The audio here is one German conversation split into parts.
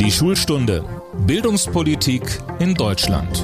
Die Schulstunde Bildungspolitik in Deutschland.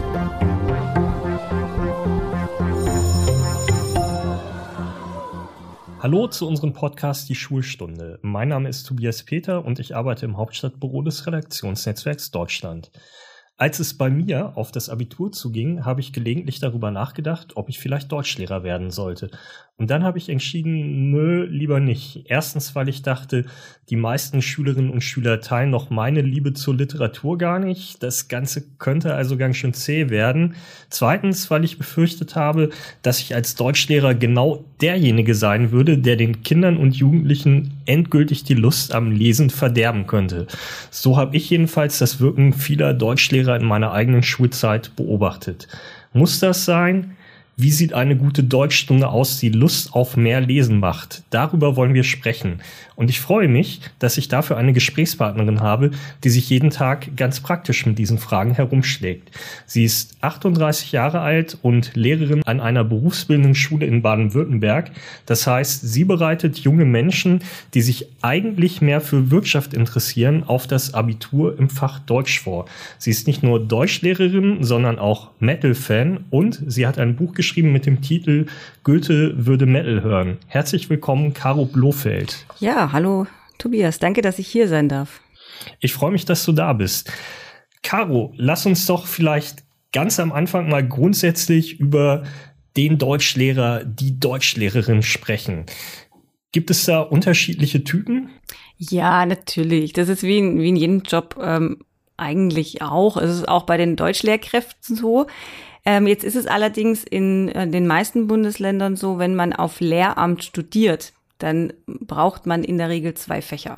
Hallo zu unserem Podcast Die Schulstunde. Mein Name ist Tobias Peter und ich arbeite im Hauptstadtbüro des Redaktionsnetzwerks Deutschland. Als es bei mir auf das Abitur zuging, habe ich gelegentlich darüber nachgedacht, ob ich vielleicht Deutschlehrer werden sollte. Und dann habe ich entschieden, nö, lieber nicht. Erstens, weil ich dachte, die meisten Schülerinnen und Schüler teilen noch meine Liebe zur Literatur gar nicht. Das Ganze könnte also ganz schön zäh werden. Zweitens, weil ich befürchtet habe, dass ich als Deutschlehrer genau derjenige sein würde, der den Kindern und Jugendlichen endgültig die Lust am Lesen verderben könnte. So habe ich jedenfalls das Wirken vieler Deutschlehrer in meiner eigenen Schulzeit beobachtet. Muss das sein? Wie sieht eine gute Deutschstunde aus, die Lust auf mehr Lesen macht? Darüber wollen wir sprechen. Und ich freue mich, dass ich dafür eine Gesprächspartnerin habe, die sich jeden Tag ganz praktisch mit diesen Fragen herumschlägt. Sie ist 38 Jahre alt und Lehrerin an einer berufsbildenden Schule in Baden-Württemberg. Das heißt, sie bereitet junge Menschen, die sich eigentlich mehr für Wirtschaft interessieren, auf das Abitur im Fach Deutsch vor. Sie ist nicht nur Deutschlehrerin, sondern auch Metal-Fan und sie hat ein Buch geschrieben mit dem Titel Goethe würde Metal hören. Herzlich willkommen, Caro Blofeld. Ja, hallo Tobias, danke, dass ich hier sein darf. Ich freue mich, dass du da bist. Caro, lass uns doch vielleicht ganz am Anfang mal grundsätzlich über den Deutschlehrer, die Deutschlehrerin sprechen. Gibt es da unterschiedliche Typen? Ja, natürlich. Das ist wie in jedem Job eigentlich auch. Es ist auch bei den Deutschlehrkräften so. Jetzt ist es allerdings in den meisten Bundesländern so, wenn man auf Lehramt studiert, dann braucht man in der Regel 2 Fächer.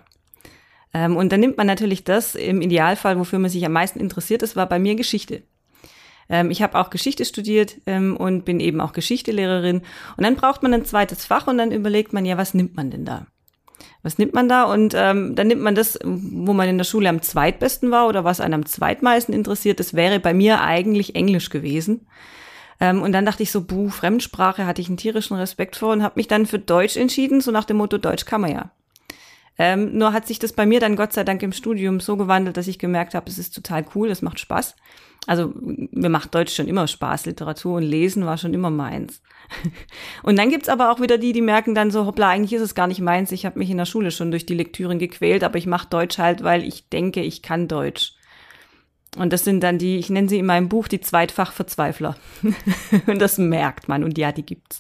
Und dann nimmt man natürlich das im Idealfall, wofür man sich am meisten interessiert. Das war bei mir Geschichte. Ich habe auch Geschichte studiert und bin eben auch Geschichtelehrerin. Und dann braucht man ein zweites Fach und dann überlegt man, ja, was nimmt man denn da? Was nimmt man da? Und dann nimmt man das, wo man in der Schule am zweitbesten war oder was einen am zweitmeisten interessiert. Das wäre bei mir eigentlich Englisch gewesen. Und dann dachte ich so, Fremdsprache hatte ich einen tierischen Respekt vor und habe mich dann für Deutsch entschieden, so nach dem Motto, Deutsch kann man ja. Nur hat sich das bei mir dann Gott sei Dank im Studium so gewandelt, dass ich gemerkt habe, es ist total cool, es macht Spaß. Also mir macht Deutsch schon immer Spaß, Literatur und Lesen war schon immer meins. Und dann gibt's aber auch wieder die merken dann so, hoppla, eigentlich ist es gar nicht meins, ich habe mich in der Schule schon durch die Lektüren gequält, aber ich mache Deutsch halt, weil ich denke, ich kann Deutsch. Und das sind dann ich nenne sie in meinem Buch die Zweitfachverzweifler. Und das merkt man und ja, die gibt's.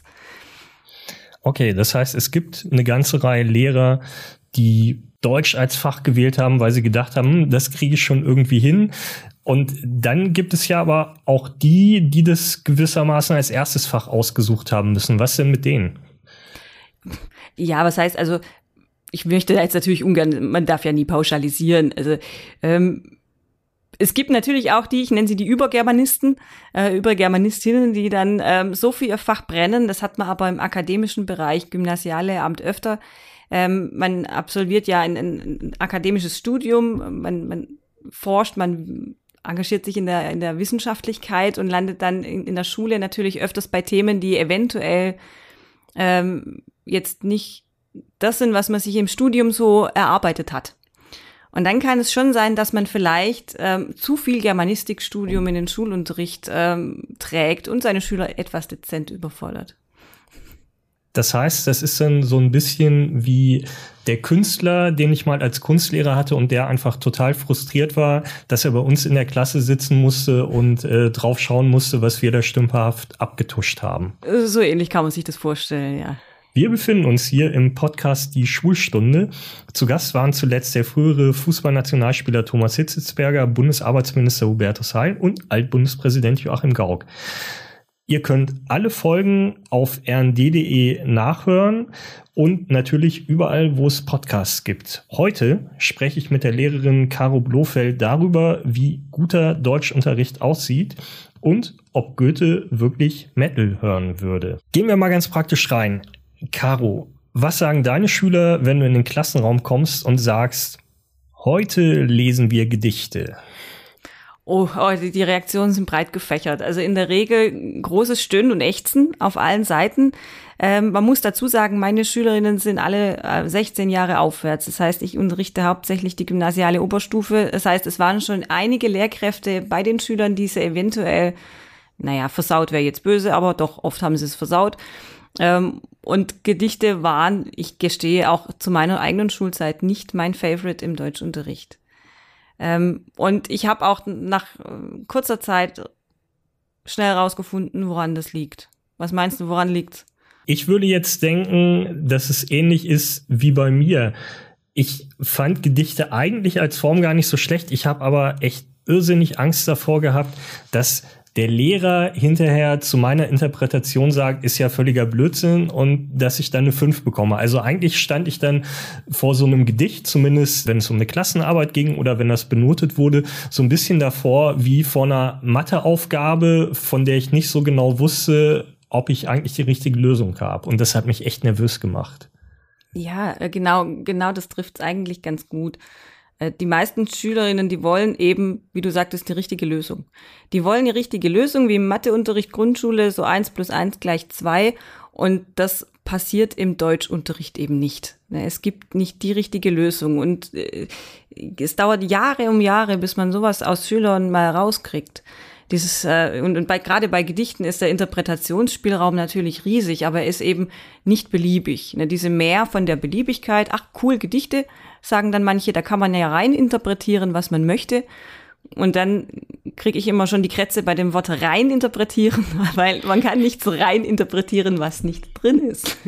Okay, das heißt, es gibt eine ganze Reihe Lehrer, die Deutsch als Fach gewählt haben, weil sie gedacht haben, das kriege ich schon irgendwie hin. Und dann gibt es ja aber auch die das gewissermaßen als erstes Fach ausgesucht haben müssen. Was denn mit denen? Ja, was heißt, also ich möchte jetzt natürlich ungern, man darf ja nie pauschalisieren. Also es gibt natürlich auch ich nenne sie die Übergermanisten, Übergermanistinnen, die dann so für ihr Fach brennen. Das hat man aber im akademischen Bereich, Gymnasiallehramt öfter. Man absolviert ja ein akademisches Studium, man forscht, man engagiert sich in der Wissenschaftlichkeit und landet dann in der Schule natürlich öfters bei Themen, die eventuell jetzt nicht das sind, was man sich im Studium so erarbeitet hat. Und dann kann es schon sein, dass man vielleicht zu viel Germanistikstudium in den Schulunterricht trägt und seine Schüler etwas dezent überfordert. Das heißt, das ist dann so ein bisschen wie der Künstler, den ich mal als Kunstlehrer hatte und der einfach total frustriert war, dass er bei uns in der Klasse sitzen musste und drauf schauen musste, was wir da stümperhaft abgetuscht haben. So ähnlich kann man sich das vorstellen, ja. Wir befinden uns hier im Podcast Die Schulstunde. Zu Gast waren zuletzt der frühere Fußballnationalspieler Thomas Hitzelsberger, Bundesarbeitsminister Hubertus Heil und Altbundespräsident Joachim Gauck. Ihr könnt alle Folgen auf rnd.de nachhören und natürlich überall, wo es Podcasts gibt. Heute spreche ich mit der Lehrerin Caro Blofeld darüber, wie guter Deutschunterricht aussieht und ob Goethe wirklich Metal hören würde. Gehen wir mal ganz praktisch rein. Caro, was sagen deine Schüler, wenn du in den Klassenraum kommst und sagst, heute lesen wir Gedichte? Die Reaktionen sind breit gefächert. Also in der Regel großes Stöhnen und Ächzen auf allen Seiten. Man muss dazu sagen, meine Schülerinnen sind alle 16 Jahre aufwärts. Das heißt, ich unterrichte hauptsächlich die gymnasiale Oberstufe. Das heißt, es waren schon einige Lehrkräfte bei den Schülern, die sie eventuell, versaut wäre jetzt böse, aber doch, oft haben sie es versaut. Und Gedichte waren, ich gestehe auch zu meiner eigenen Schulzeit, nicht mein Favorite im Deutschunterricht. Und ich habe auch nach kurzer Zeit schnell rausgefunden, woran das liegt. Was meinst du, woran liegt's? Ich würde jetzt denken, dass es ähnlich ist wie bei mir. Ich fand Gedichte eigentlich als Form gar nicht so schlecht. Ich habe aber echt irrsinnig Angst davor gehabt, dass der Lehrer hinterher zu meiner Interpretation sagt, ist ja völliger Blödsinn und dass ich dann eine 5 bekomme. Also eigentlich stand ich dann vor so einem Gedicht, zumindest wenn es um eine Klassenarbeit ging oder wenn das benotet wurde, so ein bisschen davor wie vor einer Matheaufgabe, von der ich nicht so genau wusste, ob ich eigentlich die richtige Lösung habe. Und das hat mich echt nervös gemacht. Ja, genau das trifft es eigentlich ganz gut. Die meisten Schülerinnen, die wollen eben, wie du sagtest, die richtige Lösung. Die wollen die richtige Lösung, wie im Matheunterricht Grundschule, so 1 + 1 = 2. Und das passiert im Deutschunterricht eben nicht. Es gibt nicht die richtige Lösung. Und es dauert Jahre um Jahre, bis man sowas aus Schülern mal rauskriegt. Gerade bei Gedichten ist der Interpretationsspielraum natürlich riesig, aber er ist eben nicht beliebig. Diese Mehr von der Beliebigkeit, cool, Gedichte, sagen dann manche, da kann man ja rein interpretieren, was man möchte. Und dann kriege ich immer schon die Krätze bei dem Wort rein interpretieren, weil man kann nicht so rein interpretieren, was nicht drin ist.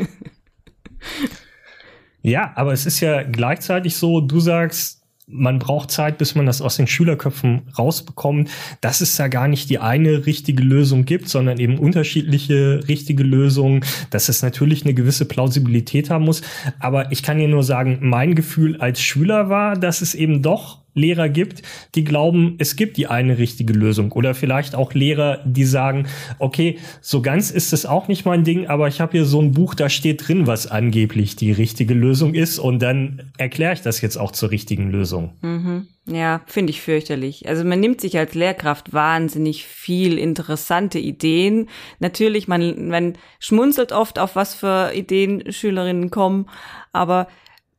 Ja, aber es ist ja gleichzeitig so, du sagst, man braucht Zeit, bis man das aus den Schülerköpfen rausbekommt, dass es da gar nicht die eine richtige Lösung gibt, sondern eben unterschiedliche richtige Lösungen, dass es natürlich eine gewisse Plausibilität haben muss. Aber ich kann dir nur sagen, mein Gefühl als Schüler war, dass es eben doch Lehrer gibt, die glauben, es gibt die eine richtige Lösung. Oder vielleicht auch Lehrer, die sagen, okay, so ganz ist es auch nicht mein Ding, aber ich habe hier so ein Buch, da steht drin, was angeblich die richtige Lösung ist. Und dann erkläre ich das jetzt auch zur richtigen Lösung. Mhm. Ja, finde ich fürchterlich. Also man nimmt sich als Lehrkraft wahnsinnig viel interessante Ideen. Natürlich, man schmunzelt oft, auf was für Ideen Schülerinnen kommen, aber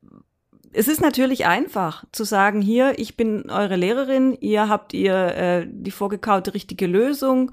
es ist natürlich einfach zu sagen, hier, ich bin eure Lehrerin, ihr habt die vorgekaute richtige Lösung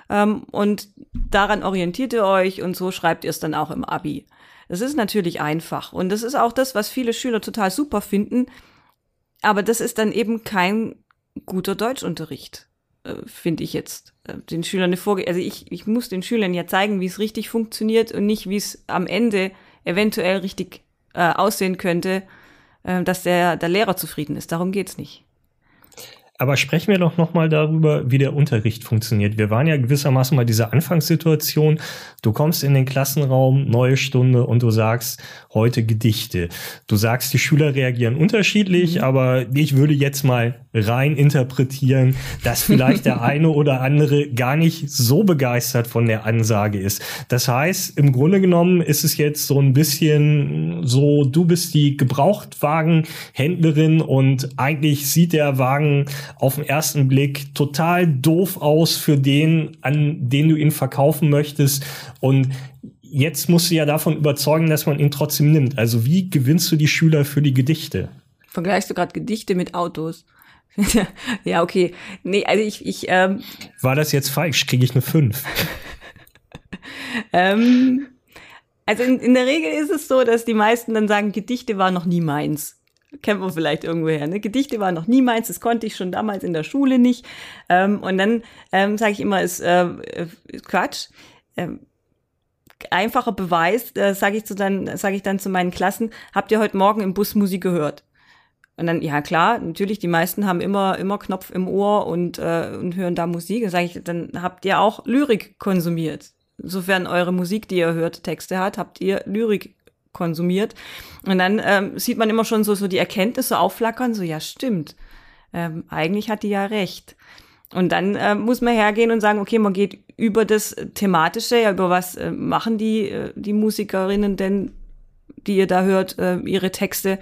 und daran orientiert ihr euch und so schreibt ihr es dann auch im Abi. Das ist natürlich einfach und das ist auch das, was viele Schüler total super finden, aber das ist dann eben kein guter Deutschunterricht, finde ich jetzt. Den Schülern also ich muss den Schülern ja zeigen, wie es richtig funktioniert und nicht, wie es am Ende eventuell richtig aussehen könnte, dass der Lehrer zufrieden ist. Darum geht's nicht. Aber sprechen wir doch noch mal darüber, wie der Unterricht funktioniert. Wir waren ja gewissermaßen bei dieser Anfangssituation. Du kommst in den Klassenraum, neue Stunde und du sagst, heute Gedichte. Du sagst, die Schüler reagieren unterschiedlich, aber ich würde jetzt mal rein interpretieren, dass vielleicht der eine oder andere gar nicht so begeistert von der Ansage ist. Das heißt, im Grunde genommen ist es jetzt so ein bisschen so, du bist die Gebrauchtwagenhändlerin und eigentlich sieht der Wagen auf den ersten Blick total doof aus für den, an den du ihn verkaufen möchtest. Und jetzt musst du ja davon überzeugen, dass man ihn trotzdem nimmt. Also wie gewinnst du die Schüler für die Gedichte? Vergleichst du gerade Gedichte mit Autos? Ja, okay. Nee, also ich war das jetzt falsch? Kriege ich eine 5? Also in der Regel ist es so, dass die meisten dann sagen, Gedichte war noch nie meins. Kennt man vielleicht irgendwoher, ne? Gedichte waren noch nie meins, das konnte ich schon damals in der Schule nicht. Und dann sage ich immer, ist Quatsch. Einfacher Beweis, sage ich dann zu meinen Klassen, habt ihr heute Morgen im Bus Musik gehört? Und dann, ja klar, natürlich, die meisten haben immer Knopf im Ohr und hören da Musik. Dann sage ich, dann habt ihr auch Lyrik konsumiert. Insofern eure Musik, die ihr hört, Texte hat, habt ihr Lyrik konsumiert. Und dann sieht man immer schon so die Erkenntnisse aufflackern, so ja stimmt, eigentlich hat die ja recht. Und dann muss man hergehen und sagen, okay, man geht über das Thematische, ja, über was machen die Musikerinnen denn, die ihr da hört, ihre Texte.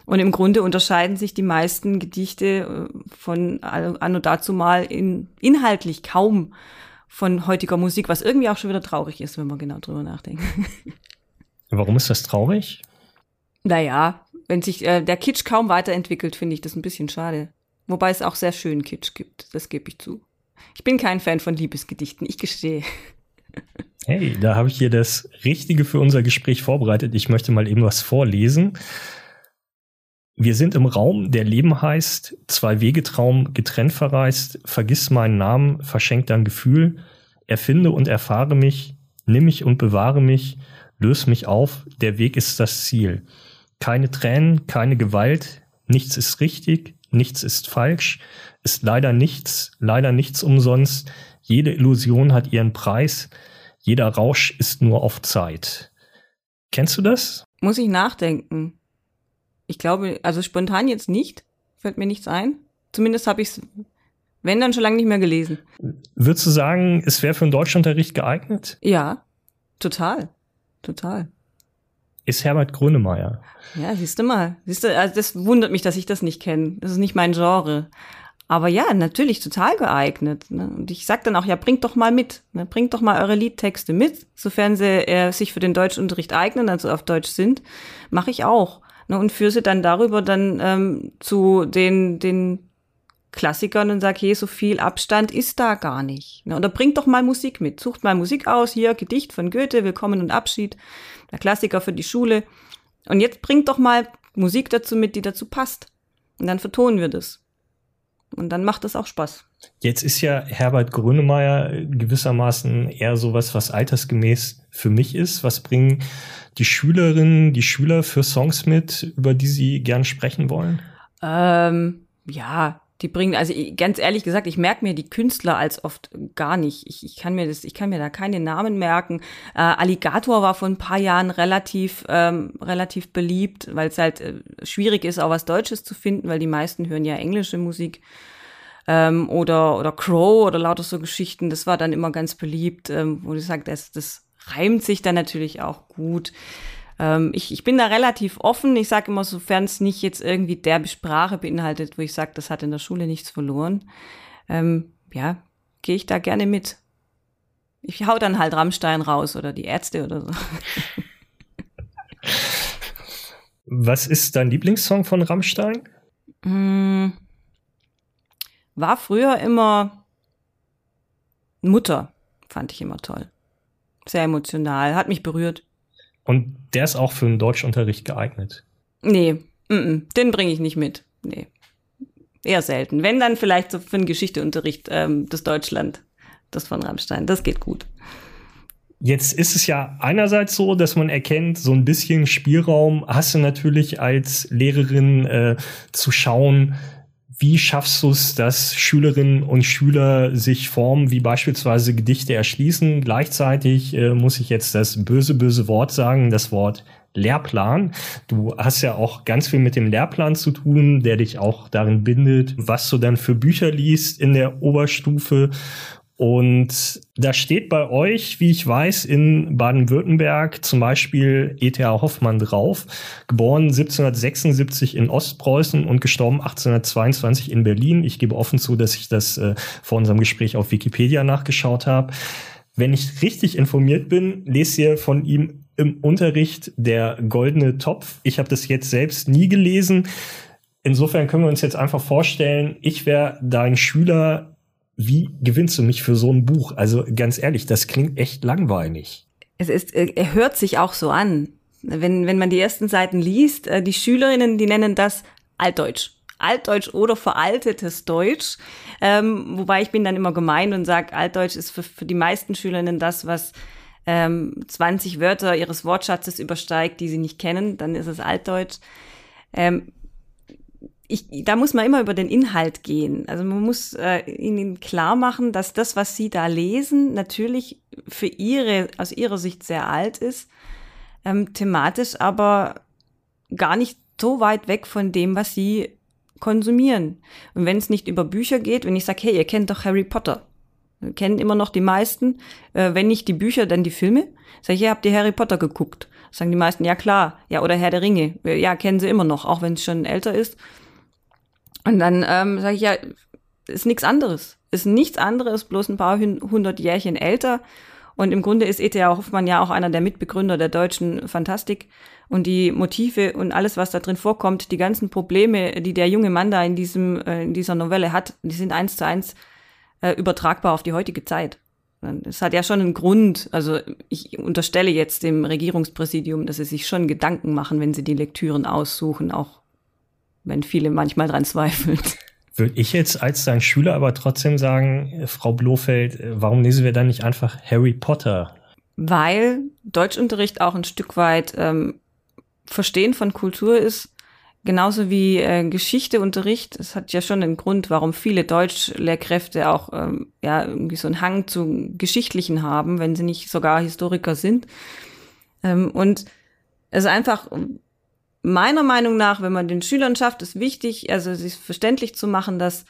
Und im Grunde unterscheiden sich die meisten Gedichte von anno dazumal inhaltlich kaum von heutiger Musik, was irgendwie auch schon wieder traurig ist, wenn man genau drüber nachdenkt. Warum ist das traurig? Naja, wenn sich der Kitsch kaum weiterentwickelt, finde ich das ein bisschen schade. Wobei es auch sehr schönen Kitsch gibt, das gebe ich zu. Ich bin kein Fan von Liebesgedichten, ich gestehe. Hey, da habe ich hier das Richtige für unser Gespräch vorbereitet. Ich möchte mal eben was vorlesen. Wir sind im Raum, der Leben heißt, 2-Wege-Traum, getrennt verreist, vergiss meinen Namen, verschenk dein Gefühl, erfinde und erfahre mich, nimm mich und bewahre mich, löse mich auf, der Weg ist das Ziel. Keine Tränen, keine Gewalt, nichts ist richtig, nichts ist falsch, ist leider nichts umsonst, jede Illusion hat ihren Preis, jeder Rausch ist nur auf Zeit. Kennst du das? Muss ich nachdenken. Ich glaube, also spontan jetzt nicht, fällt mir nichts ein. Zumindest habe ich es, wenn, dann schon lange nicht mehr gelesen. Würdest du sagen, es wäre für einen Deutschunterricht geeignet? Ja, total. Ist Herbert Grönemeyer. Ja, siehst du, also das wundert mich, dass ich das nicht kenne. Das ist nicht mein Genre. Aber ja, natürlich total geeignet. Ne? Und ich sag dann auch, ja, bringt doch mal mit. Ne? Bringt doch mal eure Liedtexte mit, sofern sie sich für den Deutschunterricht eignen, also auf Deutsch sind. Mache ich auch. Ne? Und führe sie dann darüber zu den Klassikern und sag, hey, so viel Abstand ist da gar nicht. Ne? Oder bringt doch mal Musik mit. Sucht mal Musik aus. Hier, Gedicht von Goethe, Willkommen und Abschied. Der Klassiker für die Schule. Und jetzt bringt doch mal Musik dazu mit, die dazu passt. Und dann vertonen wir das. Und dann macht es auch Spaß. Jetzt ist ja Herbert Grönemeyer gewissermaßen eher sowas, was altersgemäß für mich ist. Was bringen die Schülerinnen, die Schüler für Songs mit, über die sie gern sprechen wollen? Ja, die bringen, also ganz ehrlich gesagt, ich merke mir die Künstler als oft gar nicht. Ich kann mir da keine Namen merken. Alligator war vor ein paar Jahren relativ beliebt, weil es halt schwierig ist, auch was Deutsches zu finden, weil die meisten hören ja englische Musik. Oder Crow oder lauter so Geschichten. Das war dann immer ganz beliebt, wo du sagst, das reimt sich dann natürlich auch gut. Ich bin da relativ offen. Ich sage immer, sofern es nicht jetzt irgendwie derbe Sprache beinhaltet, wo ich sage, das hat in der Schule nichts verloren, gehe ich da gerne mit. Ich hau dann halt Rammstein raus oder die Ärzte oder so. Was ist dein Lieblingssong von Rammstein? War früher immer Mutter, fand ich immer toll. Sehr emotional, hat mich berührt. Und der ist auch für den Deutschunterricht geeignet? Nee, den bringe ich nicht mit. Nee, eher selten. Wenn, dann vielleicht so für den Geschichteunterricht das Deutschland, das von Rammstein, das geht gut. Jetzt ist es ja einerseits so, dass man erkennt, so ein bisschen Spielraum hast du natürlich als Lehrerin zu schauen, wie schaffst du es, dass Schülerinnen und Schüler sich Formen wie beispielsweise Gedichte erschließen? Gleichzeitig muss ich jetzt das böse Wort sagen, das Wort Lehrplan. Du hast ja auch ganz viel mit dem Lehrplan zu tun, der dich auch darin bindet, was du dann für Bücher liest in der Oberstufe. Und da steht bei euch, wie ich weiß, in Baden-Württemberg zum Beispiel E.T.A. Hoffmann drauf, geboren 1776 in Ostpreußen und gestorben 1822 in Berlin. Ich gebe offen zu, dass ich das vor unserem Gespräch auf Wikipedia nachgeschaut habe. Wenn ich richtig informiert bin, lest ihr von ihm im Unterricht Der goldene Topf. Ich habe das jetzt selbst nie gelesen. Insofern können wir uns jetzt einfach vorstellen, ich wäre dein Schüler. Wie gewinnst du mich für so ein Buch? Also ganz ehrlich, das klingt echt langweilig. Er hört sich auch so an. Wenn man die ersten Seiten liest, die Schülerinnen, die nennen das Altdeutsch. Altdeutsch oder veraltetes Deutsch. Wobei ich bin dann immer gemein und sage, Altdeutsch ist für die meisten Schülerinnen das, was 20 Wörter ihres Wortschatzes übersteigt, die sie nicht kennen. Dann ist es Altdeutsch. Da muss man immer über den Inhalt gehen. Also man muss ihnen klar machen, dass das, was sie da lesen, natürlich aus ihrer Sicht sehr alt ist, thematisch aber gar nicht so weit weg von dem, was sie konsumieren. Und wenn es nicht über Bücher geht, wenn ich sage, hey, ihr kennt doch Harry Potter, Kennen immer noch die meisten. Wenn nicht die Bücher, dann die Filme. Sag ich, ja, habt ihr Harry Potter geguckt? Sagen die meisten, ja klar. Ja, oder Herr der Ringe. Ja, kennen sie immer noch, auch wenn es schon älter ist. Und dann sage ich, ja, ist nichts anderes. Ist nichts anderes, bloß ein paar 100 Jährchen älter. Und im Grunde ist E.T.A. Hoffmann ja auch einer der Mitbegründer der deutschen Fantastik. Und die Motive und alles, was da drin vorkommt, die ganzen Probleme, die der junge Mann da in dieser Novelle hat, die sind 1:1 übertragbar auf die heutige Zeit. Es hat ja schon einen Grund, also ich unterstelle jetzt dem Regierungspräsidium, dass sie sich schon Gedanken machen, wenn sie die Lektüren aussuchen, auch wenn viele manchmal dran zweifeln. Würde ich jetzt als dein Schüler aber trotzdem sagen, Frau Blofeld, warum lesen wir dann nicht einfach Harry Potter? Weil Deutschunterricht auch ein Stück weit Verstehen von Kultur ist, genauso wie Geschichteunterricht. Es hat ja schon einen Grund, warum viele Deutschlehrkräfte auch irgendwie so einen Hang zu Geschichtlichen haben, wenn sie nicht sogar Historiker sind. Und es ist einfach meiner Meinung nach, wenn man den Schülern schafft, ist wichtig, also sich verständlich zu machen, dass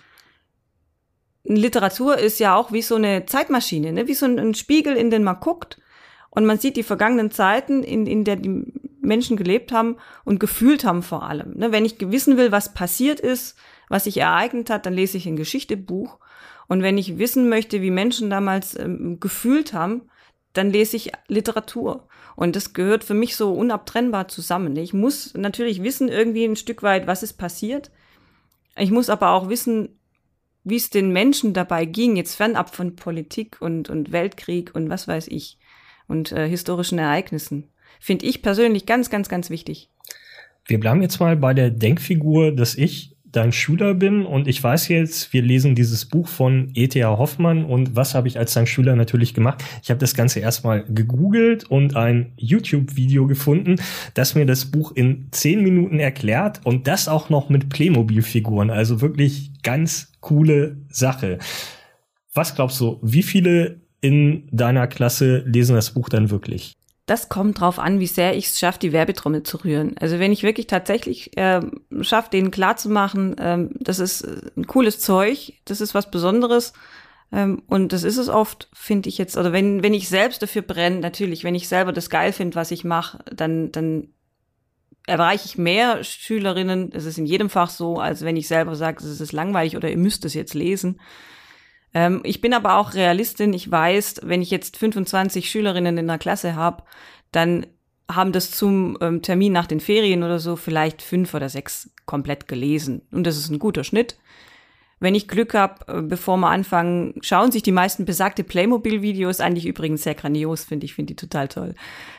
Literatur ist ja auch wie so eine Zeitmaschine, ne? Wie so ein Spiegel, in den man guckt und man sieht die vergangenen Zeiten, in der die Menschen gelebt haben und gefühlt haben vor allem. Ne? Wenn ich wissen will, was passiert ist, was sich ereignet hat, dann lese ich ein Geschichtebuch. Und wenn ich wissen möchte, wie Menschen damals gefühlt haben, dann lese ich Literatur. Und das gehört für mich so unabtrennbar zusammen. Ich muss natürlich wissen, irgendwie ein Stück weit, was ist passiert. Ich muss aber auch wissen, wie es den Menschen dabei ging, jetzt fernab von Politik und Weltkrieg und was weiß ich und historischen Ereignissen. Finde ich persönlich ganz, ganz, ganz wichtig. Wir bleiben jetzt mal bei der Denkfigur, dass ich dein Schüler bin und ich weiß jetzt, wir lesen dieses Buch von E.T.A. Hoffmann und was habe ich als dein Schüler natürlich gemacht? Ich habe das Ganze erstmal gegoogelt und ein YouTube-Video gefunden, das mir das Buch in 10 Minuten erklärt und das auch noch mit Playmobil-Figuren, also wirklich ganz coole Sache. Was glaubst du, wie viele in deiner Klasse lesen das Buch dann wirklich? Das kommt drauf an, wie sehr ich es schaffe, die Werbetrommel zu rühren. Also wenn ich wirklich tatsächlich schaffe, denen klarzumachen, das ist ein cooles Zeug, das ist was Besonderes und das ist es oft, finde ich jetzt. Oder wenn ich selbst dafür brenne, natürlich, wenn ich selber das geil finde, was ich mache, dann erreiche ich mehr Schülerinnen, das ist in jedem Fach so, als wenn ich selber sage, es ist langweilig oder ihr müsst es jetzt lesen. Ich bin aber auch Realistin. Ich weiß, wenn ich jetzt 25 Schülerinnen in der Klasse habe, dann haben das zum Termin nach den Ferien oder so vielleicht 5 oder 6 komplett gelesen. Und das ist ein guter Schnitt. Wenn ich Glück habe, bevor wir anfangen, schauen sich die meisten besagte Playmobil-Videos, eigentlich übrigens sehr grandios, finde die total toll.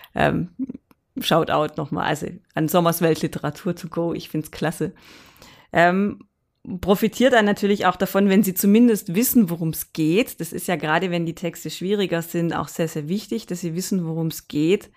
Shoutout nochmal, also an Sommers Weltliteratur to go, ich find's klasse. Profitiert dann natürlich auch davon, wenn sie zumindest wissen, worum es geht. Das ist ja gerade, wenn die Texte schwieriger sind, auch sehr, sehr wichtig, dass sie wissen, worum es geht.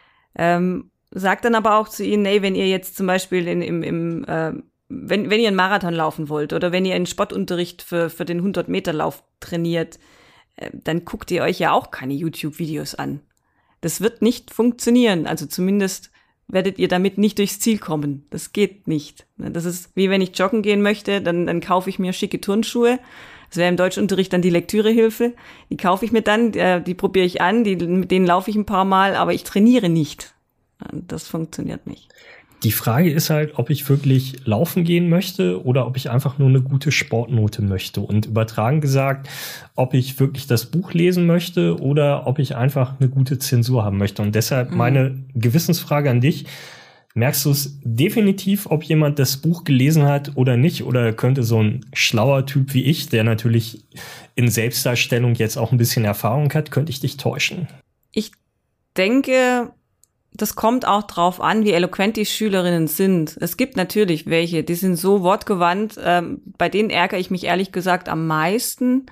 Sagt dann aber auch zu ihnen, nee, wenn ihr jetzt zum Beispiel wenn ihr einen Marathon laufen wollt oder wenn ihr einen Sportunterricht für den 100-Meter-Lauf trainiert, dann guckt ihr euch ja auch keine YouTube-Videos an. Das wird nicht funktionieren, also zumindest werdet ihr damit nicht durchs Ziel kommen. Das geht nicht. Das ist wie wenn ich joggen gehen möchte, dann kaufe ich mir schicke Turnschuhe. Das wäre im Deutschunterricht dann die Lektürehilfe. Die kaufe ich mir dann, die probiere ich an, mit denen laufe ich ein paar Mal, aber ich trainiere nicht. Das funktioniert nicht. Die Frage ist halt, ob ich wirklich laufen gehen möchte oder ob ich einfach nur eine gute Sportnote möchte. Und übertragen gesagt, ob ich wirklich das Buch lesen möchte oder ob ich einfach eine gute Zensur haben möchte. Und deshalb meine Gewissensfrage an dich. Merkst du es definitiv, ob jemand das Buch gelesen hat oder nicht? Oder könnte so ein schlauer Typ wie ich, der natürlich in Selbstdarstellung jetzt auch ein bisschen Erfahrung hat, könnte ich dich täuschen? Ich denke, das kommt auch drauf an, wie eloquent die Schülerinnen sind. Es gibt natürlich welche, die sind so wortgewandt, bei denen ärgere ich mich ehrlich gesagt am meisten.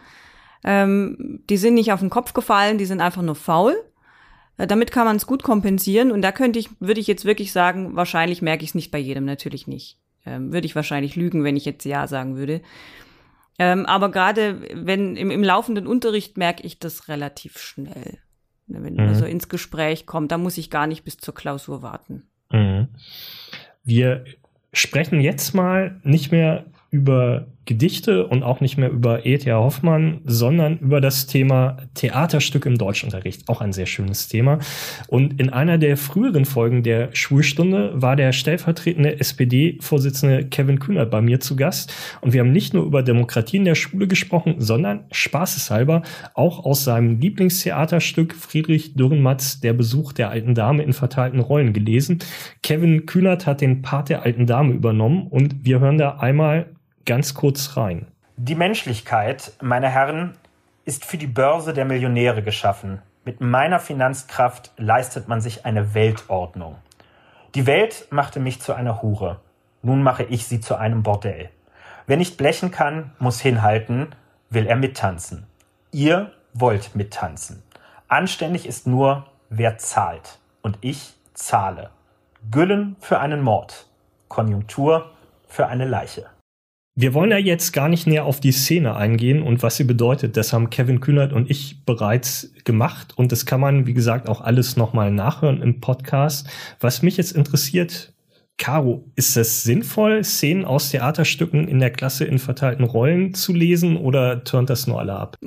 Die sind nicht auf den Kopf gefallen, die sind einfach nur faul. Damit kann man es gut kompensieren und da würde ich jetzt wirklich sagen, wahrscheinlich merke ich es nicht bei jedem, natürlich nicht. Würde ich wahrscheinlich lügen, wenn ich jetzt Ja sagen würde. Aber gerade wenn im laufenden Unterricht merke ich das relativ schnell. Wenn man so ins Gespräch kommt, da muss ich gar nicht bis zur Klausur warten. Wir sprechen jetzt mal nicht mehr über Gedichte und auch nicht mehr über E.T.A. Hoffmann, sondern über das Thema Theaterstück im Deutschunterricht. Auch ein sehr schönes Thema. Und in einer der früheren Folgen der Schulstunde war der stellvertretende SPD-Vorsitzende Kevin Kühnert bei mir zu Gast. Und wir haben nicht nur über Demokratie in der Schule gesprochen, sondern spaßeshalber auch aus seinem Lieblingstheaterstück Friedrich Dürrenmatts Der Besuch der alten Dame in verteilten Rollen gelesen. Kevin Kühnert hat den Part der alten Dame übernommen und wir hören da einmal ganz kurz rein. Die Menschlichkeit, meine Herren, ist für die Börse der Millionäre geschaffen. Mit meiner Finanzkraft leistet man sich eine Weltordnung. Die Welt machte mich zu einer Hure. Nun mache ich sie zu einem Bordell. Wer nicht blechen kann, muss hinhalten, will er mittanzen. Ihr wollt mittanzen. Anständig ist nur, wer zahlt. Und ich zahle. Güllen für einen Mord. Konjunktur für eine Leiche. Wir wollen ja jetzt gar nicht näher auf die Szene eingehen und was sie bedeutet. Das haben Kevin Kühnert und ich bereits gemacht und das kann man, wie gesagt, auch alles nochmal nachhören im Podcast. Was mich jetzt interessiert, Caro, ist es sinnvoll, Szenen aus Theaterstücken in der Klasse in verteilten Rollen zu lesen oder turnt das nur alle ab?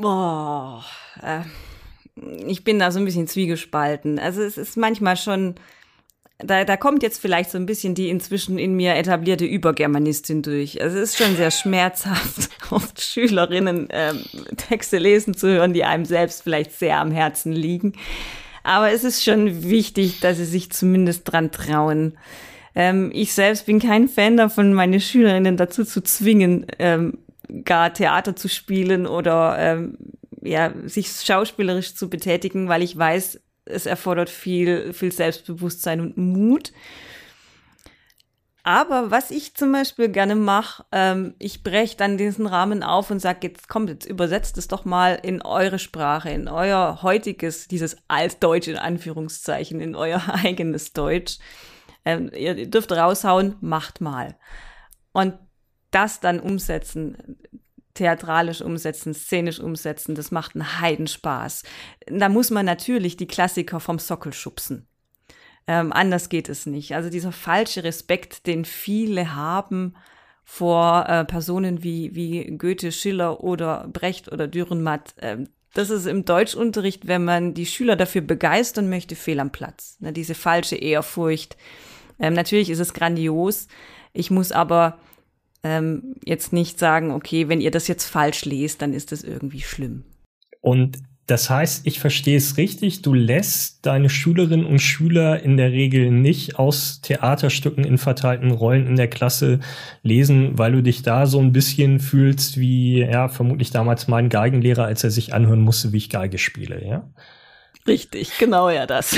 Ich bin da so ein bisschen zwiegespalten. Also es ist manchmal schon... Da kommt jetzt vielleicht so ein bisschen die inzwischen in mir etablierte Übergermanistin durch. Also es ist schon sehr schmerzhaft, oft Schülerinnen Texte lesen zu hören, die einem selbst vielleicht sehr am Herzen liegen. Aber es ist schon wichtig, dass sie sich zumindest dran trauen. Ich selbst bin kein Fan davon, meine Schülerinnen dazu zu zwingen, gar Theater zu spielen oder sich schauspielerisch zu betätigen, weil ich weiß, es erfordert viel Selbstbewusstsein und Mut. Aber was ich zum Beispiel gerne mache, ich breche dann diesen Rahmen auf und sage, jetzt übersetzt es doch mal in eure Sprache, in euer heutiges, dieses Altdeutsch in Anführungszeichen, in euer eigenes Deutsch. Ihr dürft raushauen, macht mal. Und das dann umsetzen, theatralisch umsetzen, szenisch umsetzen, das macht einen Heidenspaß. Da muss man natürlich die Klassiker vom Sockel schubsen. Anders geht es nicht. Also dieser falsche Respekt, den viele haben vor Personen wie Goethe, Schiller oder Brecht oder Dürrenmatt, das ist im Deutschunterricht, wenn man die Schüler dafür begeistern möchte, fehl am Platz. Diese falsche Ehrfurcht. Natürlich ist es grandios. Ich muss aber jetzt nicht sagen, okay, wenn ihr das jetzt falsch lest, dann ist das irgendwie schlimm. Und das heißt, ich verstehe es richtig, du lässt deine Schülerinnen und Schüler in der Regel nicht aus Theaterstücken in verteilten Rollen in der Klasse lesen, weil du dich da so ein bisschen fühlst wie, ja, vermutlich damals mein Geigenlehrer, als er sich anhören musste, wie ich Geige spiele, ja? Richtig, genau ja das.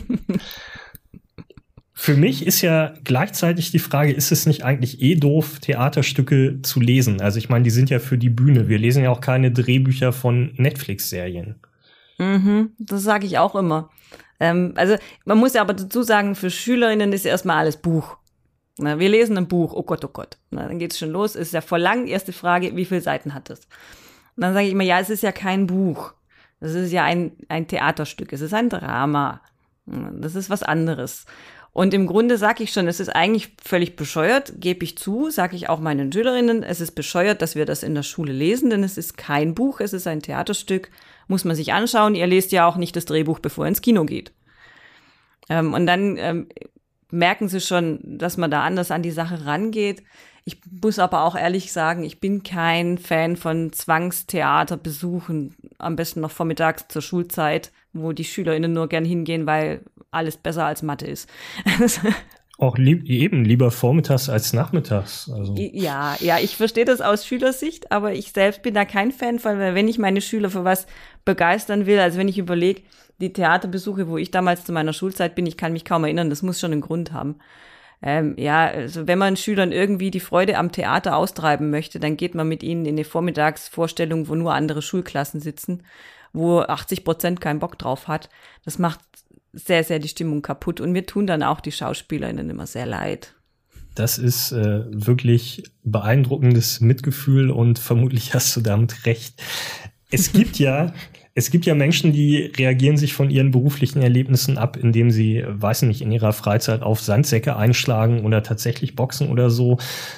Für mich ist ja gleichzeitig die Frage, ist es nicht eigentlich doof, Theaterstücke zu lesen? Also ich meine, die sind ja für die Bühne. Wir lesen ja auch keine Drehbücher von Netflix-Serien. Das sage ich auch immer. Also man muss ja aber dazu sagen, für SchülerInnen ist ja erstmal alles Buch. Na, wir lesen ein Buch, oh Gott, oh Gott. Na, dann geht's schon los, ist ja voll lang. Erste Frage, wie viele Seiten hat es? Und dann sage ich immer, ja, es ist ja kein Buch. Das ist ja ein Theaterstück, es ist ein Drama. Das ist was anderes. Und im Grunde sage ich schon, es ist eigentlich völlig bescheuert, gebe ich zu, sage ich auch meinen Schülerinnen, es ist bescheuert, dass wir das in der Schule lesen, denn es ist kein Buch, es ist ein Theaterstück, muss man sich anschauen. Ihr lest ja auch nicht das Drehbuch, bevor ihr ins Kino geht. Und dann merken sie schon, dass man da anders an die Sache rangeht. Ich muss aber auch ehrlich sagen, ich bin kein Fan von Zwangstheaterbesuchen, am besten noch vormittags zur Schulzeit, wo die SchülerInnen nur gern hingehen, weil alles besser als Mathe ist. Auch lieber vormittags als nachmittags. Also. Ja, ich verstehe das aus Schülersicht, aber ich selbst bin da kein Fan von, weil wenn ich meine Schüler für was begeistern will, also wenn ich überlege, die Theaterbesuche, wo ich damals zu meiner Schulzeit bin, ich kann mich kaum erinnern, das muss schon einen Grund haben. Also wenn man Schülern irgendwie die Freude am Theater austreiben möchte, dann geht man mit ihnen in eine Vormittagsvorstellung, wo nur andere Schulklassen sitzen, wo 80% keinen Bock drauf hat. Das macht sehr, sehr die Stimmung kaputt und mir tun dann auch die SchauspielerInnen immer sehr leid. Das ist wirklich beeindruckendes Mitgefühl und vermutlich hast du damit recht. Es gibt ja Menschen, die reagieren sich von ihren beruflichen Erlebnissen ab, indem sie, weiß nicht, in ihrer Freizeit auf Sandsäcke einschlagen oder tatsächlich boxen oder so.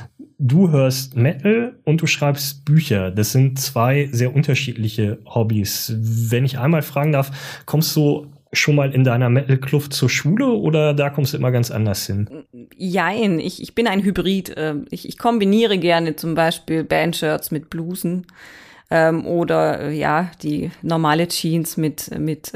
du hörst Metal und du schreibst Bücher. Das sind zwei sehr unterschiedliche Hobbys. Wenn ich einmal fragen darf, kommst du schon mal in deiner Metal-Kluft zur Schule oder da kommst du immer ganz anders hin? Jein, ich bin ein Hybrid. Ich kombiniere gerne zum Beispiel Bandshirts mit Blusen. Oder die normale Jeans mit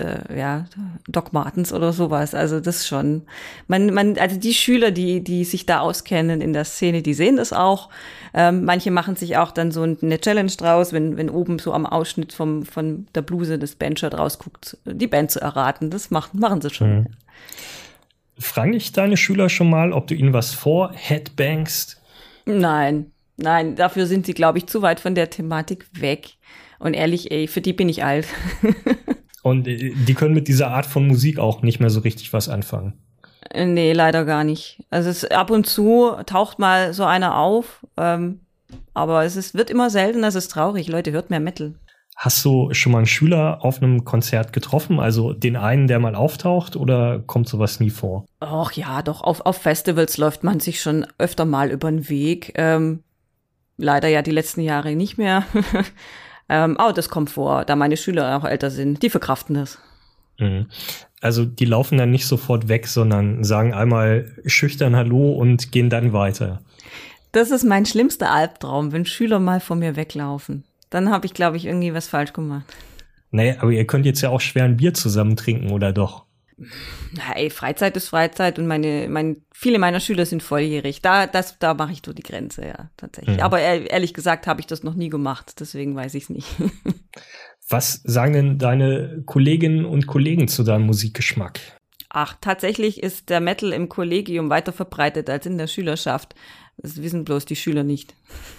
Doc Martens oder sowas. Also das schon. Also die Schüler, die sich da auskennen in der Szene, die sehen das auch. Manche machen sich auch dann so eine Challenge draus, wenn oben so am Ausschnitt von der Bluse das Bandshirt rausguckt, die Band zu erraten. Das machen sie schon. Mhm. Fragen dich deine Schüler schon mal, ob du ihnen was headbangst? Nein, dafür sind sie, glaube ich, zu weit von der Thematik weg. Und ehrlich, für die bin ich alt. Und die können mit dieser Art von Musik auch nicht mehr so richtig was anfangen? Nee, leider gar nicht. Also ab und zu taucht mal so einer auf, aber wird immer seltener, es ist traurig. Leute, hört mehr Metal. Hast du schon mal einen Schüler auf einem Konzert getroffen? Also den einen, der mal auftaucht, oder kommt sowas nie vor? Och ja, doch, auf Festivals läuft man sich schon öfter mal über den Weg. Leider ja die letzten Jahre nicht mehr. Aber das kommt vor, da meine Schüler auch älter sind. Die verkraften das. Also die laufen dann nicht sofort weg, sondern sagen einmal schüchtern Hallo und gehen dann weiter. Das ist mein schlimmster Albtraum, wenn Schüler mal von mir weglaufen. Dann habe ich, glaube ich, irgendwie was falsch gemacht. Nee, aber ihr könnt jetzt ja auch schwer ein Bier zusammen trinken, oder doch? Hey, Freizeit ist Freizeit und viele meiner Schüler sind volljährig. Da mache ich so die Grenze, ja, tatsächlich. Aber ehrlich gesagt habe ich das noch nie gemacht, deswegen weiß ich es nicht. Was sagen denn deine Kolleginnen und Kollegen zu deinem Musikgeschmack? Ach, tatsächlich ist der Metal im Kollegium weiter verbreitet als in der Schülerschaft. Das wissen bloß die Schüler nicht.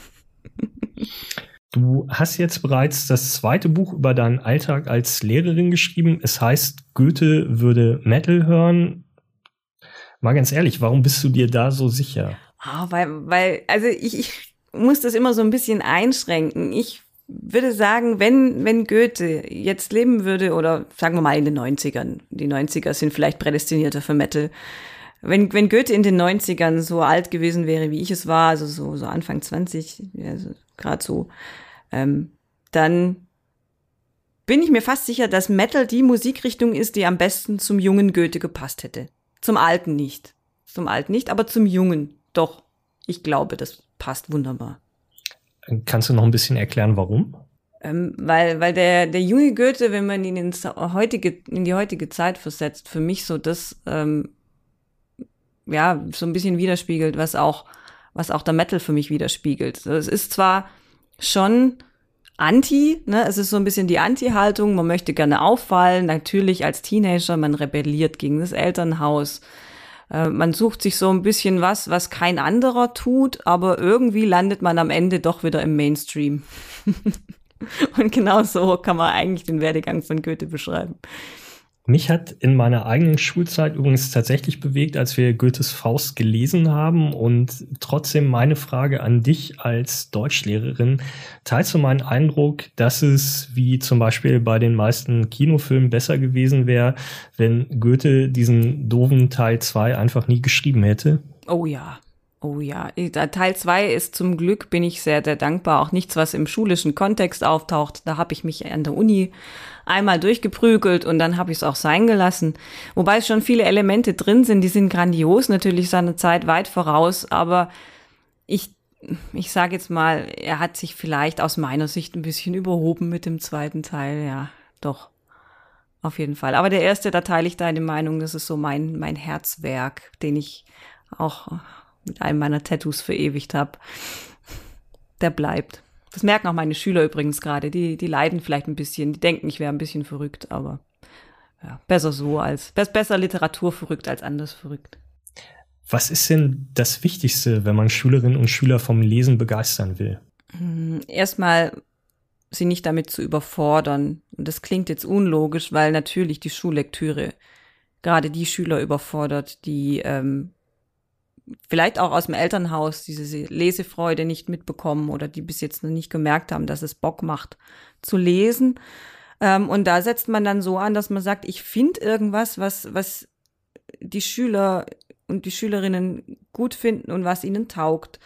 Du hast jetzt bereits das zweite Buch über deinen Alltag als Lehrerin geschrieben. Es heißt, Goethe würde Metal hören. Mal ganz ehrlich, warum bist du dir da so sicher? Also ich muss das immer so ein bisschen einschränken. Ich würde sagen, wenn Goethe jetzt leben würde, oder sagen wir mal in den 90ern, die 90er sind vielleicht prädestinierter für Metal. Wenn Goethe in den 90ern so alt gewesen wäre, wie ich es war, also so Anfang 20, also gerade so, dann bin ich mir fast sicher, dass Metal die Musikrichtung ist, die am besten zum jungen Goethe gepasst hätte. Zum Alten nicht. Aber zum Jungen doch. Ich glaube, das passt wunderbar. Kannst du noch ein bisschen erklären, warum? Weil der junge Goethe, wenn man ihn in die heutige Zeit versetzt, für mich so das so ein bisschen widerspiegelt, was auch der Metal für mich widerspiegelt. Es ist zwar schon Anti, ne? Es ist so ein bisschen die Anti-Haltung, man möchte gerne auffallen, natürlich als Teenager, man rebelliert gegen das Elternhaus, man sucht sich so ein bisschen was kein anderer tut, aber irgendwie landet man am Ende doch wieder im Mainstream. Und genau so kann man eigentlich den Werdegang von Goethe beschreiben. Mich hat in meiner eigenen Schulzeit übrigens tatsächlich bewegt, als wir Goethes Faust gelesen haben, und trotzdem meine Frage an dich als Deutschlehrerin: Teilst du meinen Eindruck, dass es wie zum Beispiel bei den meisten Kinofilmen besser gewesen wäre, wenn Goethe diesen doofen Teil 2 einfach nie geschrieben hätte? Oh ja. Teil 2 ist zum Glück, bin ich sehr, sehr dankbar, auch nichts, was im schulischen Kontext auftaucht. Da habe ich mich an der Uni einmal durchgeprügelt und dann habe ich es auch sein gelassen. Wobei schon viele Elemente drin sind, die sind grandios, natürlich seiner Zeit weit voraus, aber ich sage jetzt mal, er hat sich vielleicht aus meiner Sicht ein bisschen überhoben mit dem zweiten Teil, ja, doch, auf jeden Fall. Aber der erste, da teile ich deine Meinung, das ist so mein Herzwerk, den ich auch mit einem meiner Tattoos verewigt habe. Der bleibt. Das merken auch meine Schüler übrigens gerade. Die leiden vielleicht ein bisschen, die denken, ich wäre ein bisschen verrückt, aber ja, besser Literatur verrückt als anders verrückt. Was ist denn das Wichtigste, wenn man Schülerinnen und Schüler vom Lesen begeistern will? Erstmal sie nicht damit zu überfordern. Und das klingt jetzt unlogisch, weil natürlich die Schullektüre gerade die Schüler überfordert, die vielleicht auch aus dem Elternhaus diese Lesefreude nicht mitbekommen oder die bis jetzt noch nicht gemerkt haben, dass es Bock macht zu lesen. Und da setzt man dann so an, dass man sagt, ich finde irgendwas, was die Schüler und die Schülerinnen gut finden und was ihnen taugt.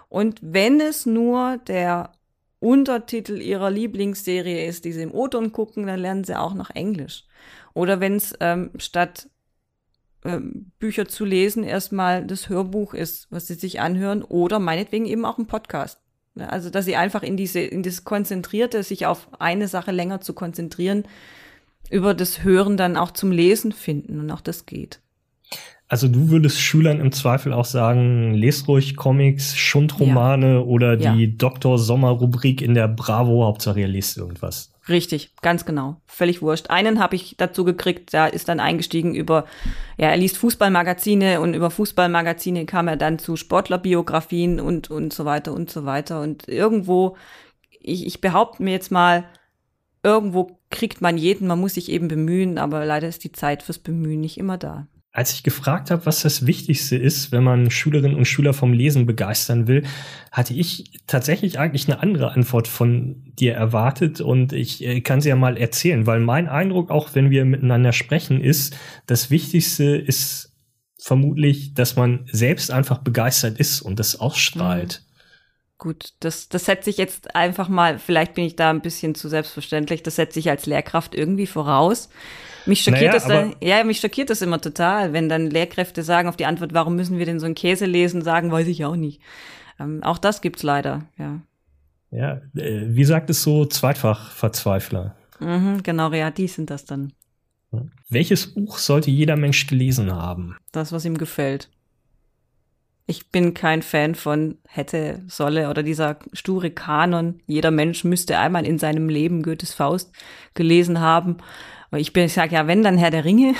Und wenn es nur der Untertitel ihrer Lieblingsserie ist, die sie im O-Ton gucken, dann lernen sie auch noch Englisch. Oder wenn es statt Bücher zu lesen erstmal das Hörbuch ist, was sie sich anhören, oder meinetwegen eben auch ein Podcast. Also, dass sie einfach in das Konzentrierte, sich auf eine Sache länger zu konzentrieren, über das Hören dann auch zum Lesen finden, und auch das geht. Also du würdest Schülern im Zweifel auch sagen, lest ruhig Comics, Schundromane oder die Dr. Sommer-Rubrik in der Bravo, Hauptsache ihr lest irgendwas. Richtig, ganz genau. Völlig wurscht. Einen habe ich dazu gekriegt, der ist dann eingestiegen er liest Fußballmagazine, und über Fußballmagazine kam er dann zu Sportlerbiografien und so weiter und so weiter. Und irgendwo, ich behaupte mir jetzt mal, irgendwo kriegt man jeden, man muss sich eben bemühen, aber leider ist die Zeit fürs Bemühen nicht immer da. Als ich gefragt habe, was das Wichtigste ist, wenn man Schülerinnen und Schüler vom Lesen begeistern will, hatte ich tatsächlich eigentlich eine andere Antwort von dir erwartet, und ich kann sie ja mal erzählen, weil mein Eindruck, auch wenn wir miteinander sprechen, ist, das Wichtigste ist vermutlich, dass man selbst einfach begeistert ist und das ausstrahlt. Gut, das setze ich jetzt einfach mal, vielleicht bin ich da ein bisschen zu selbstverständlich, das setze ich als Lehrkraft irgendwie voraus. Mich schockiert mich schockiert das immer total, wenn dann Lehrkräfte sagen auf die Antwort, warum müssen wir denn so einen Käse lesen, sagen, weiß ich auch nicht. Auch das gibt's leider, ja. Ja, wie sagt es so, Zweitfachverzweifler? Genau, ja, die sind das dann. Welches Buch sollte jeder Mensch gelesen haben? Das, was ihm gefällt. Ich bin kein Fan von hätte, solle oder dieser sture Kanon. Jeder Mensch müsste einmal in seinem Leben Goethes Faust gelesen haben. Ich sage ja, wenn, dann Herr der Ringe.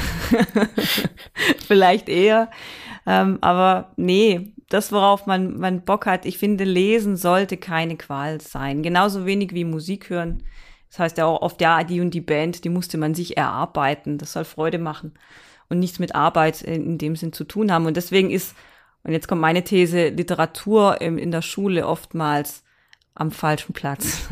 Vielleicht eher. Aber nee, das, worauf man Bock hat, ich finde, lesen sollte keine Qual sein. Genauso wenig wie Musik hören. Das heißt ja auch oft, ja, die und die Band, die musste man sich erarbeiten. Das soll Freude machen und nichts mit Arbeit in dem Sinn zu tun haben. Und deswegen ist, und jetzt kommt meine These, Literatur in der Schule oftmals am falschen Platz.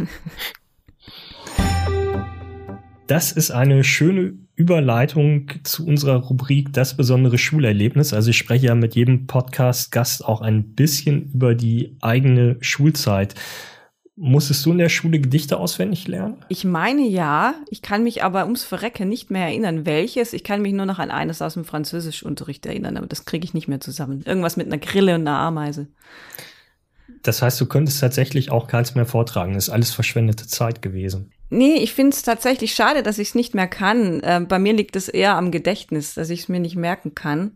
Das ist eine schöne Überleitung zu unserer Rubrik Das besondere Schulerlebnis. Also ich spreche ja mit jedem Podcast-Gast auch ein bisschen über die eigene Schulzeit. Musstest du in der Schule Gedichte auswendig lernen? Ich meine ja, ich kann mich aber ums Verrecken nicht mehr erinnern, welches. Ich kann mich nur noch an eines aus dem Französischunterricht erinnern, aber das kriege ich nicht mehr zusammen. Irgendwas mit einer Grille und einer Ameise. Das heißt, du könntest tatsächlich auch keins mehr vortragen. Das ist alles verschwendete Zeit gewesen. Nee, ich finde es tatsächlich schade, dass ich es nicht mehr kann. Bei mir liegt es eher am Gedächtnis, dass ich es mir nicht merken kann.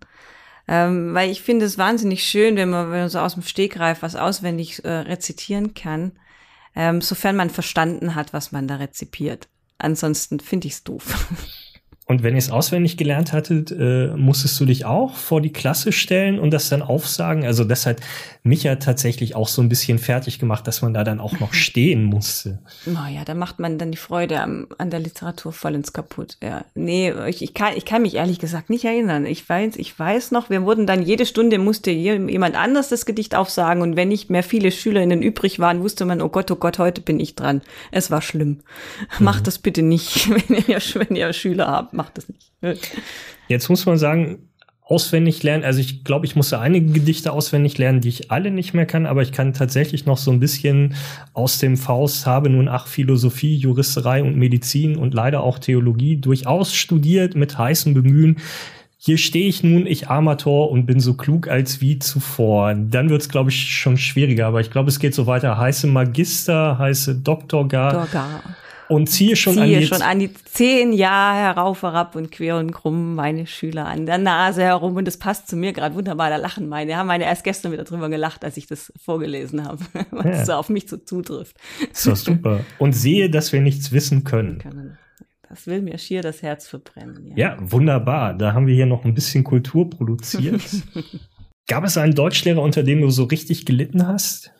Weil ich finde es wahnsinnig schön, wenn man so aus dem Stegreif was auswendig rezitieren kann, sofern man verstanden hat, was man da rezipiert. Ansonsten finde ich es doof. Und wenn ihr es auswendig gelernt hattet, musstest du dich auch vor die Klasse stellen und das dann aufsagen? Also das hat mich ja tatsächlich auch so ein bisschen fertig gemacht, dass man da dann auch noch stehen musste. Naja, da macht man dann die Freude an der Literatur vollends kaputt. Ja. Nee, ich kann mich ehrlich gesagt nicht erinnern. Ich weiß noch, wir wurden dann jede Stunde musste jemand anders das Gedicht aufsagen, und wenn nicht mehr viele SchülerInnen übrig waren, wusste man, oh Gott, heute bin ich dran. Es war schlimm. Macht das bitte nicht, wenn ihr Schüler habt. Macht das nicht. Jetzt muss man sagen, auswendig lernen, also ich glaube, ich musste einige Gedichte auswendig lernen, die ich alle nicht mehr kann, aber ich kann tatsächlich noch so ein bisschen aus dem Faust, habe nun Philosophie, Juristerei und Medizin und leider auch Theologie durchaus studiert mit heißem Bemühen. Hier stehe ich nun, ich armer Tor, und bin so klug als wie zuvor. Dann wird es, glaube ich, schon schwieriger, aber ich glaube, es geht so weiter. Heiße Magister, heiße Doktor gar. Und ziehe schon an die 10 Jahre herab und quer und krumm meine Schüler an der Nase herum. Und das passt zu mir gerade wunderbar, da lachen meine. Haben meine erst gestern wieder drüber gelacht, als ich das vorgelesen habe, was so auf mich so zutrifft. So super. Und sehe, dass wir nichts wissen können. Das will mir schier das Herz verbrennen. Ja, wunderbar. Da haben wir hier noch ein bisschen Kultur produziert. Gab es einen Deutschlehrer, unter dem du so richtig gelitten hast?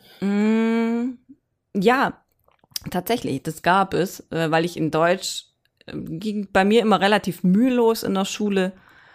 Ja. Tatsächlich, das gab es, weil ich in Deutsch ging bei mir immer relativ mühelos in der Schule.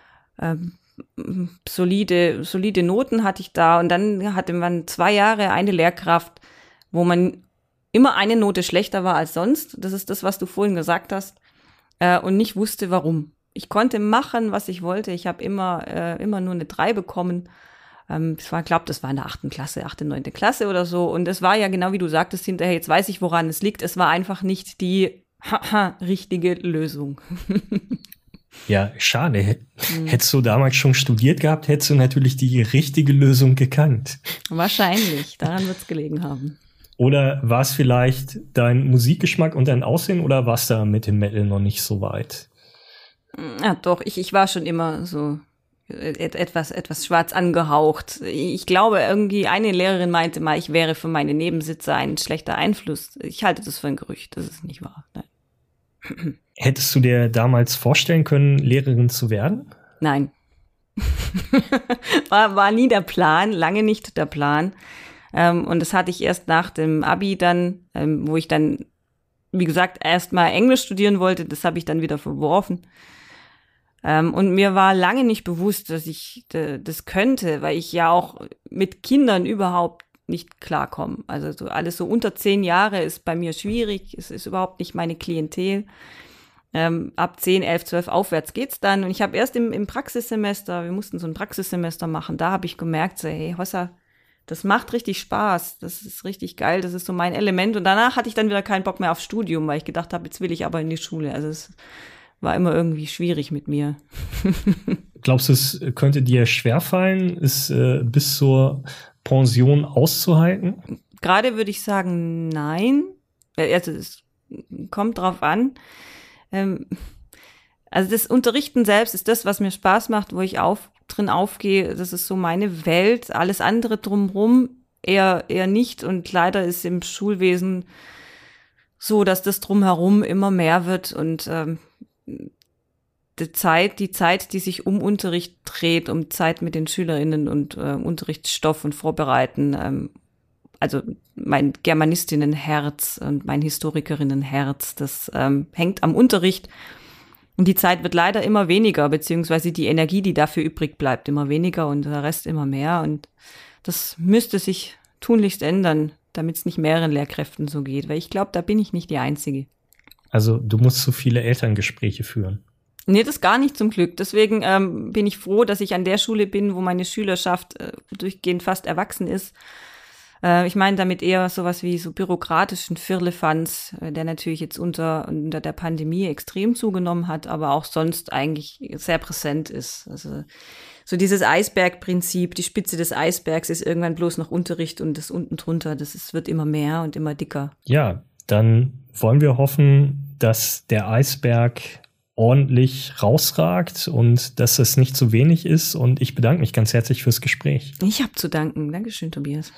Solide Noten hatte ich da, und dann hatte man 2 Jahre eine Lehrkraft, wo man immer eine Note schlechter war als sonst. Das ist das, was du vorhin gesagt hast, und nicht wusste, warum. Ich konnte machen, was ich wollte. Ich habe immer nur eine 3 bekommen. Das war in der 8. Klasse, 8., 9. Klasse oder so. Und es war ja genau wie du sagtest hinterher, jetzt weiß ich, woran es liegt. Es war einfach nicht die richtige Lösung. Ja, schade. Hättest du damals schon studiert gehabt, hättest du natürlich die richtige Lösung gekannt. Wahrscheinlich, daran wird es gelegen haben. Oder war es vielleicht dein Musikgeschmack und dein Aussehen oder warst du mit dem Metal noch nicht so weit? Ja, doch, ich war schon immer so etwas schwarz angehaucht. Ich glaube, irgendwie eine Lehrerin meinte mal, ich wäre für meine Nebensitzer ein schlechter Einfluss. Ich halte das für ein Gerücht, das ist nicht wahr. Nein. Hättest du dir damals vorstellen können, Lehrerin zu werden? Nein. war nie der Plan, lange nicht der Plan. Und das hatte ich erst nach dem Abi dann, wo ich dann, wie gesagt, erst mal Englisch studieren wollte. Das habe ich dann wieder verworfen. Und mir war lange nicht bewusst, dass ich das könnte, weil ich ja auch mit Kindern überhaupt nicht klarkomme. Also so alles so unter 10 Jahre ist bei mir schwierig. Es ist überhaupt nicht meine Klientel. Ab 10, 11, 12 aufwärts geht's dann. Und ich habe erst im Praxissemester, wir mussten so ein Praxissemester machen, da habe ich gemerkt, so, hey, Hossa, das macht richtig Spaß, das ist richtig geil, das ist so mein Element. Und danach hatte ich dann wieder keinen Bock mehr aufs Studium, weil ich gedacht habe, jetzt will ich aber in die Schule. Also es war immer irgendwie schwierig mit mir. Glaubst du, es könnte dir schwerfallen, es bis zur Pension auszuhalten? Gerade würde ich sagen, nein. Also es kommt drauf an. Also das Unterrichten selbst ist das, was mir Spaß macht, wo ich drin aufgehe. Das ist so meine Welt. Alles andere drumherum eher nicht. Und leider ist im Schulwesen so, dass das drumherum immer mehr wird und die Zeit, die sich um Unterricht dreht, um Zeit mit den SchülerInnen und Unterrichtsstoff und Vorbereiten, also mein Germanistinnenherz und mein Historikerinnenherz, das hängt am Unterricht. Und die Zeit wird leider immer weniger, beziehungsweise die Energie, die dafür übrig bleibt, immer weniger und der Rest immer mehr. Und das müsste sich tunlichst ändern, damit es nicht mehreren Lehrkräften so geht, weil ich glaube, da bin ich nicht die Einzige. Also du musst so viele Elterngespräche führen. Nee, das gar nicht zum Glück. Deswegen bin ich froh, dass ich an der Schule bin, wo meine Schülerschaft durchgehend fast erwachsen ist. Ich meine damit eher sowas wie so bürokratischen Firlefanz, der natürlich jetzt unter der Pandemie extrem zugenommen hat, aber auch sonst eigentlich sehr präsent ist. Also so dieses Eisbergprinzip, die Spitze des Eisbergs ist irgendwann bloß noch Unterricht und das unten drunter, wird immer mehr und immer dicker. Ja, dann wollen wir hoffen, dass der Eisberg ordentlich rausragt und dass es nicht zu wenig ist. Und ich bedanke mich ganz herzlich fürs Gespräch. Ich habe zu danken. Dankeschön, Tobias.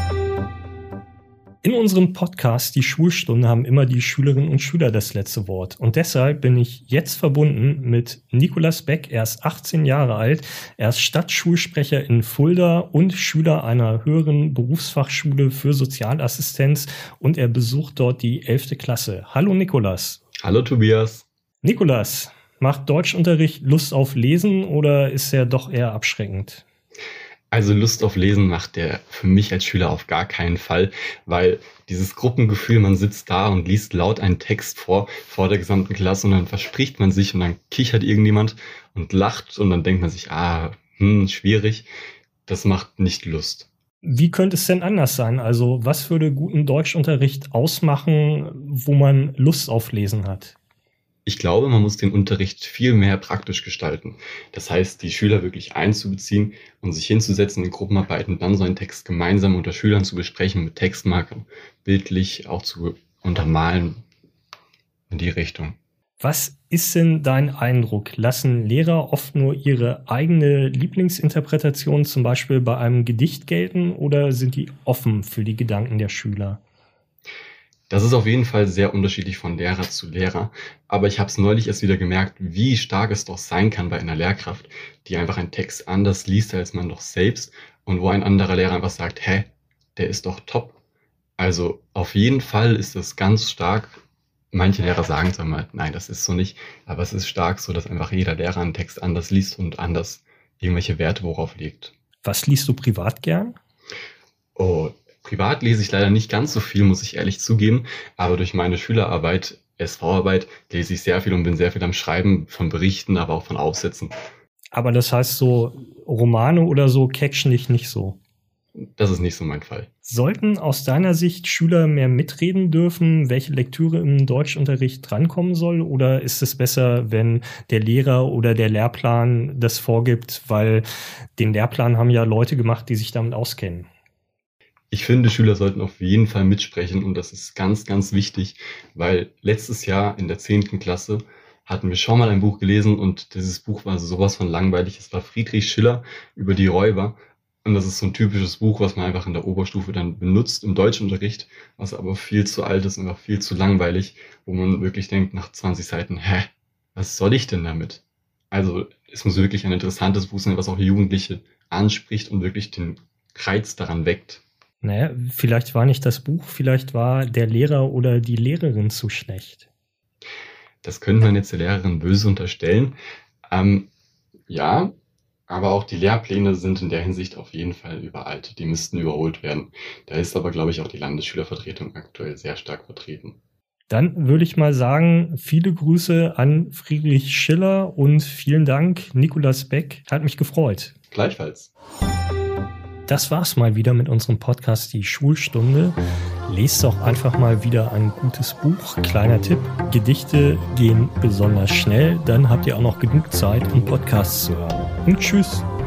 In unserem Podcast Die Schulstunde haben immer die Schülerinnen und Schüler das letzte Wort. Und deshalb bin ich jetzt verbunden mit Nikolas Beck. Er ist 18 Jahre alt. Er ist Stadtschulsprecher in Fulda und Schüler einer höheren Berufsfachschule für Sozialassistenz. Und er besucht dort die 11. Klasse. Hallo Nikolas. Hallo Tobias. Nikolas, macht Deutschunterricht Lust auf Lesen oder ist er doch eher abschreckend? Also Lust auf Lesen macht der für mich als Schüler auf gar keinen Fall, weil dieses Gruppengefühl, man sitzt da und liest laut einen Text vor der gesamten Klasse und dann verspricht man sich und dann kichert irgendjemand und lacht und dann denkt man sich, schwierig, das macht nicht Lust. Wie könnte es denn anders sein? Also was würde guten Deutschunterricht ausmachen, wo man Lust auf Lesen hat? Ich glaube, man muss den Unterricht viel mehr praktisch gestalten. Das heißt, die Schüler wirklich einzubeziehen und sich hinzusetzen in Gruppenarbeiten, dann so einen Text gemeinsam unter Schülern zu besprechen, mit Textmarkern, bildlich auch zu untermalen in die Richtung. Was ist denn dein Eindruck? Lassen Lehrer oft nur ihre eigene Lieblingsinterpretation zum Beispiel bei einem Gedicht gelten oder sind die offen für die Gedanken der Schüler? Das ist auf jeden Fall sehr unterschiedlich von Lehrer zu Lehrer, aber ich habe es neulich erst wieder gemerkt, wie stark es doch sein kann bei einer Lehrkraft, die einfach einen Text anders liest als man doch selbst und wo ein anderer Lehrer einfach sagt, der ist doch top. Also auf jeden Fall ist es ganz stark, manche Lehrer sagen es einmal, nein, das ist so nicht, aber es ist stark so, dass einfach jeder Lehrer einen Text anders liest und anders irgendwelche Werte worauf legt. Was liest du privat gern? Privat lese ich leider nicht ganz so viel, muss ich ehrlich zugeben, aber durch meine Schülerarbeit, SV-Arbeit, lese ich sehr viel und bin sehr viel am Schreiben von Berichten, aber auch von Aufsätzen. Aber das heißt so, Romane oder so catchen dich nicht so? Das ist nicht so mein Fall. Sollten aus deiner Sicht Schüler mehr mitreden dürfen, welche Lektüre im Deutschunterricht drankommen soll? Oder ist es besser, wenn der Lehrer oder der Lehrplan das vorgibt? Weil den Lehrplan haben ja Leute gemacht, die sich damit auskennen. Ich finde, Schüler sollten auf jeden Fall mitsprechen und das ist ganz, ganz wichtig, weil letztes Jahr in der 10. Klasse hatten wir schon mal ein Buch gelesen und dieses Buch war sowas von langweilig. Es war Friedrich Schiller über die Räuber. Und das ist so ein typisches Buch, was man einfach in der Oberstufe dann benutzt im Deutschunterricht, was aber viel zu alt ist und auch viel zu langweilig, wo man wirklich denkt nach 20 Seiten, was soll ich denn damit? Also es muss wirklich ein interessantes Buch sein, was auch Jugendliche anspricht und wirklich den Reiz daran weckt. Naja, vielleicht war nicht das Buch, vielleicht war der Lehrer oder die Lehrerin zu schlecht. Das könnte man jetzt der Lehrerin böse unterstellen. Ja, aber auch die Lehrpläne sind in der Hinsicht auf jeden Fall überalt. Die müssten überholt werden. Da ist aber, glaube ich, auch die Landesschülervertretung aktuell sehr stark vertreten. Dann würde ich mal sagen, viele Grüße an Friedrich Schiller und vielen Dank, Nikolaus Beck. Hat mich gefreut. Gleichfalls. Das war's mal wieder mit unserem Podcast Die Schulstunde. Lest doch einfach mal wieder ein gutes Buch. Kleiner Tipp, Gedichte gehen besonders schnell, dann habt ihr auch noch genug Zeit, um Podcasts zu hören. Und tschüss.